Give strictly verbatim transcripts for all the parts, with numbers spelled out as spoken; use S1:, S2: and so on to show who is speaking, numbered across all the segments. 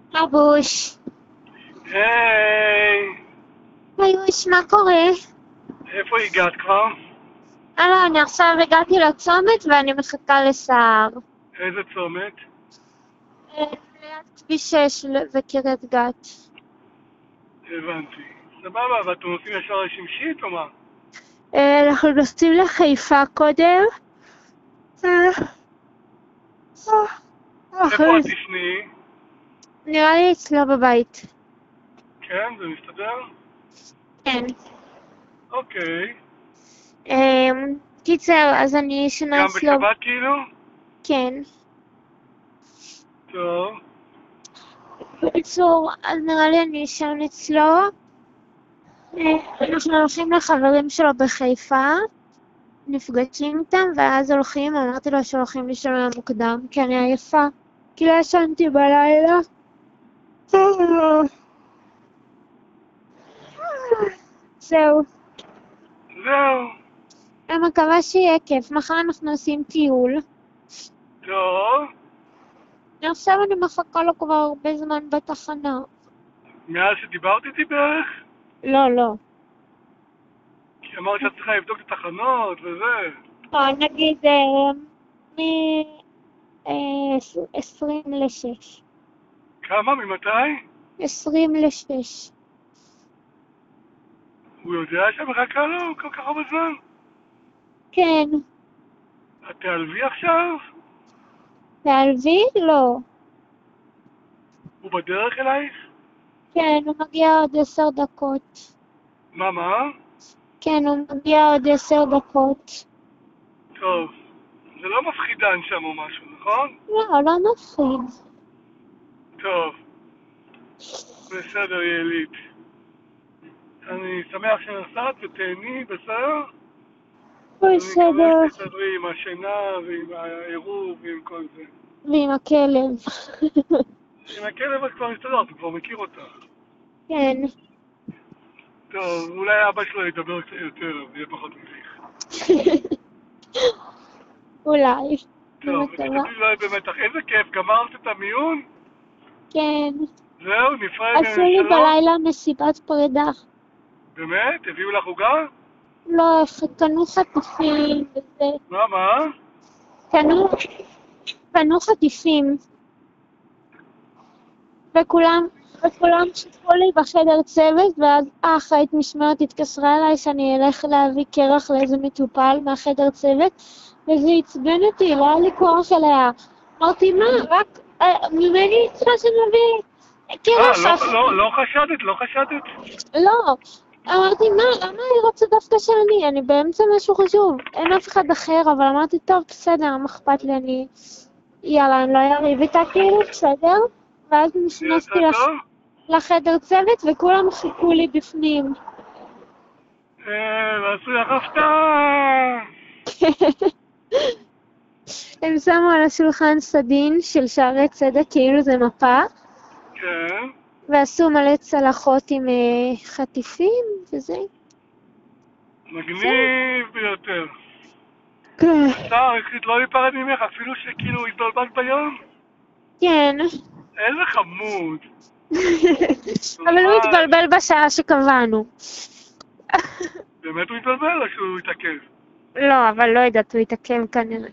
S1: אבוש.
S2: היי,
S1: היוש, מה קורה?
S2: איפה הגעת כבר?
S1: אה, לא, אני עכשיו הגעתי לצומת ואני מחכה לסער.
S2: איזה צומת?
S1: אה, ליד כביש שש וקריית גת.
S2: הבנתי. סבבה, ואתם נוסעים ישר לשמשית או מה?
S1: אה, אנחנו נוסעים לחיפה קודם. אה, אה,
S2: איפה את
S1: אה,
S2: תשני?
S1: נראה לי אצלו בבית.
S2: כן, זה מסתדר?
S1: כן.
S2: אוקיי.
S1: אה, קיצר, אז אני ישנה
S2: גם
S1: אצלו.
S2: בשבת כאילו?
S1: כן.
S2: טוב.
S1: בקיצור, אז נראה לי אני אשן אצלו. אה, אנחנו הולכים לחברים שלו בחיפה. נפגשים איתם ואז הולכים, אמרתי לו שהולכים לישון מוקדם כי אני עייפה, כי לא ישנתי בלילה. זהו,
S2: זהו.
S1: אני מקווה שיהיה כיף, מחר אנחנו עושים טיול.
S2: טוב.
S1: עכשיו אני מחכה לו כבר הרבה זמן בתחנה.
S2: מאז שדיברת איתי בערך?
S1: לא, לא.
S2: כי אמרת שאת צריכה לבדוק את התחנות וזה.
S1: לא, נגיד מ-עשרים לשש.
S2: כמה? ממתי?
S1: עשרים לשש.
S2: הוא יודע שמחכה לו כל כך הרבה זמן?
S1: כן.
S2: את תעלבי עכשיו?
S1: תעלבי? לא.
S2: הוא בדרך אלייך?
S1: כן, הוא מגיע עוד עשר דקות.
S2: מה, מה?
S1: כן, הוא מגיע עוד עשר דקות.
S2: טוב. זה לא מפחידן שם או משהו, נכון?
S1: לא, לא מפחיד.
S2: טוב. בסדר, יעלית. אני שמח שנסעת ותהני, בסדר? אני מקווה
S1: בסדר.
S2: שתסתדרי עם השינה ועם העירוב ועם כל זה.
S1: ועם הכלב.
S2: עם הכלב את כבר מסתדרת, הוא כבר מכיר אותך.
S1: כן.
S2: טוב, אולי אבא שלו ידבר קצת יותר, אז יהיה פחות מביך.
S1: אולי.
S2: טוב,
S1: במטרה.
S2: ותשתדלי לא יהיה במתח. איזה כיף, גמרת את המיון?
S1: כן.
S2: זהו, נפרד
S1: עשו לי
S2: שלום?
S1: בלילה מסיבת פרידה.
S2: באמת? הביאו לך עוגה?
S1: לא, קנו חטיפים וזה.
S2: מה, מה?
S1: קנו, קנו חטיפים. וכולם, וכולם שיתפו לי בחדר צוות, ואז האחראית משמרת התקשרה אליי שאני אלך להביא קרח לאיזה מטופל מהחדר צוות, וזה עצבן אותי, לא היה לי כוח אליה. אמרתי, מה, רק אה, ממני צריכה שנביא
S2: אה,
S1: קרח
S2: לא,
S1: אח...
S2: לא, לא חשדת, לא חשדת?
S1: לא. אמרתי, מה, למה היא רוצה דווקא שאני? אני באמצע משהו חשוב. אין אף אחד אחר, אבל אמרתי, טוב, בסדר, מה אכפת לי, אני... יאללה, אני לא אריב איתה כאילו, בסדר? ואז
S2: יצא
S1: נכנסתי לח...
S2: טוב?
S1: לחדר צוות וכולם חיכו לי בפנים.
S2: אה, ועשו לך הפתעה!
S1: הם שמו על השולחן סדין של שערי צדק כאילו זה מפה,
S2: כן.
S1: ועשו מלא צלחות עם אה, חטיפים וזה.
S2: מגניב ביותר.
S1: כן.
S2: סער, החליט לא להיפרד ממך, אפילו שכאילו התבלבלת ביום?
S1: כן.
S2: איזה חמוד.
S1: אבל הוא
S2: ממש.
S1: התבלבל בשעה שקבענו.
S2: באמת הוא התבלבל או שהוא התעכב?
S1: לא, אבל לא יודעת, הוא התעכב כנראה.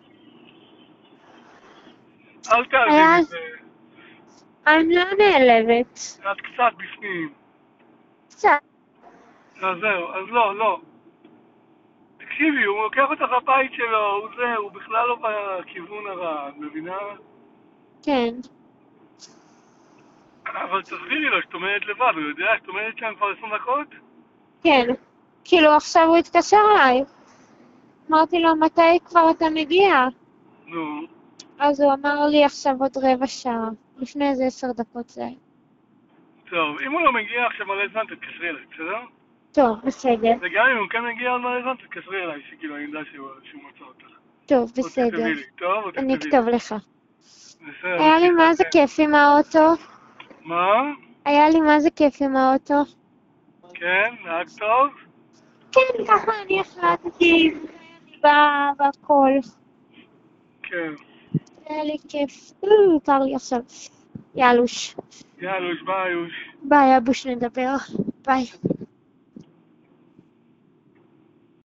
S2: אל תעלבי
S1: היה...
S2: מזה.
S1: אני לא נעלבת.
S2: את קצת בפנים.
S1: קצת.
S2: אז זהו, אז לא, לא. תקשיבי, הוא לוקח אותך לבית שלו, הוא זה, הוא בכלל לא בכיוון הרע, את מבינה?
S1: כן.
S2: אבל תסבירי לו שאת עומדת לבד, הוא יודע שאת עומדת שם כבר עשרים דקות?
S1: כן. כאילו עכשיו הוא התקשר אליי. אמרתי לו, מתי כבר אתה מגיע?
S2: נו.
S1: אז הוא אמר לי עכשיו עוד רבע שעה. לפני איזה עשר דקות זה היה.
S2: טוב, אם הוא לא מגיע עכשיו מלא זמן, תתקשרי אליי, בסדר?
S1: טוב, בסדר.
S2: וגם אם הוא כן מגיע עוד מלא זמן, תתקשרי אליי, שכאילו אני יודע שהוא שהוא מצא אותך.
S1: טוב,
S2: או
S1: בסדר.
S2: תכתבי לי, טוב? או
S1: אני
S2: תכתבי לי.
S1: אכתוב לך.
S2: בסדר,
S1: היה לי מה זה
S2: כן.
S1: כיף עם האוטו.
S2: מה?
S1: היה לי מה זה כיף עם האוטו.
S2: כן, נהג טוב?
S1: כן, ככה אני החלטתי. אני באה והכל.
S2: כן.
S1: היה לי כיף. אה, מותר לי עכשיו. יאלוש.
S2: יאללה, ביי.
S1: ביי, אבוש, נדבר. ביי.